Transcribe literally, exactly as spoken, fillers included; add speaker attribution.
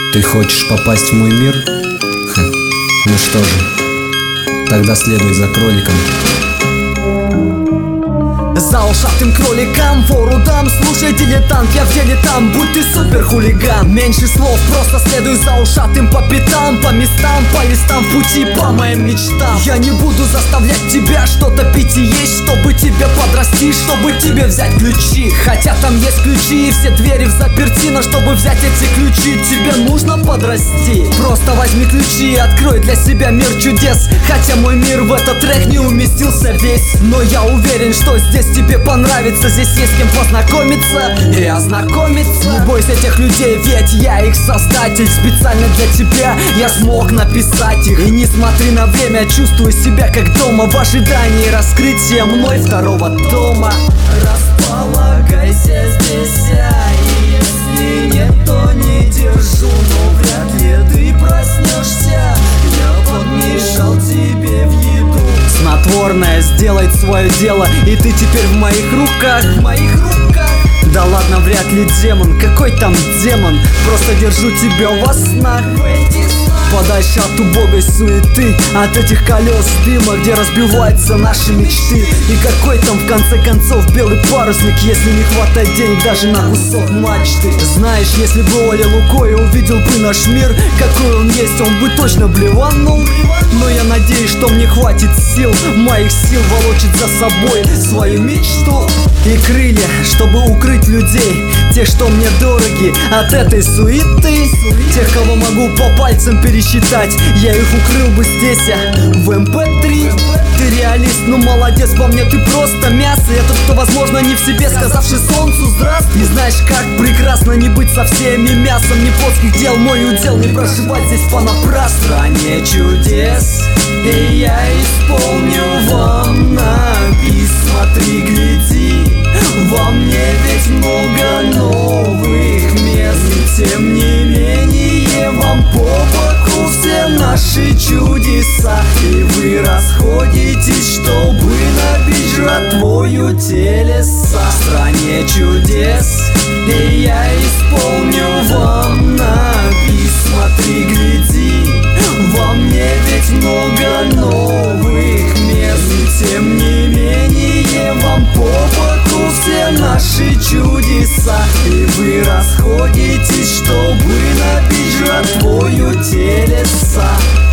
Speaker 1: Ты хочешь попасть в мой мир? Ха. Ну что же, тогда следуй за кроликом.
Speaker 2: За ушатым кроликом, вору дам. Слушай, дилетант, я в деле там. Будь ты супер хулиган. Меньше слов, просто следуй за ушатым по пятам, по местам, по листам, в пути, по моим мечтам. Я не буду заставлять тебя что-то пить и есть, чтобы тебе подрасти, чтобы тебе взять ключи. Хотя там есть ключи и все двери в заперти, но чтобы взять эти ключи, тебе нужно подрасти. Просто возьми ключи и открой для себя мир чудес. Хотя мой мир в этот трек не уместился весь, но я уверен, что здесь тебе понравится. Здесь есть с кем познакомиться и ознакомиться. Не бойся этих людей, ведь я их создатель. Специально для тебя я смог написать их. И не смотри на время, чувствуй себя как дома, в ожидании раскрытия мной второго тома. Располагайся здесь, а если нет, то не держу. Но вряд ли ты проснешься, я подмешал тебе в еду снотворное, сделает свое дело, и ты теперь в моих руках, в моих руках. Да ладно, вряд ли демон, какой там демон? Просто держу тебя во снах, подальше от убогой суеты, от этих колес дыма, где разбиваются наши мечты. И какой там в конце концов белый парусник, если не хватает денег даже на кусок мачты? Знаешь, если бы Оля Лукой увидел бы наш мир, какой он есть, он бы точно блеванул. Но я надеюсь, что мне хватит сил, моих сил волочить за собой свою мечту и крылья, чтобы укрыть людей, тех, что мне дороги, от этой суеты. Тех, кого могу по пальцам пересчитать, я их укрыл бы здесь, а в эм пэ три. Ты реалист, ну молодец, по мне ты просто мясо. Я тот, кто, возможно, не в себе, сказавший солнцу здравствуй. И знаешь, как прекрасно не быть со всеми мясом. Не плотских дел мой удел, не проживать здесь понапрасну. В стране чудес, и я исполню вам на бис. Смотри, гляди, во мне ведь много новых мест. И тем не менее вам по боку все наши чудеса. И вы расходитесь, чтобы набить жратвою телеса. В стране чудес, и я исполню вам на бис. Смотри, гляди, во мне ведь много новых мест. И тем не менее вам по боку все наши чудеса. И вы расходитесь, чтобы набить жратвою телеса.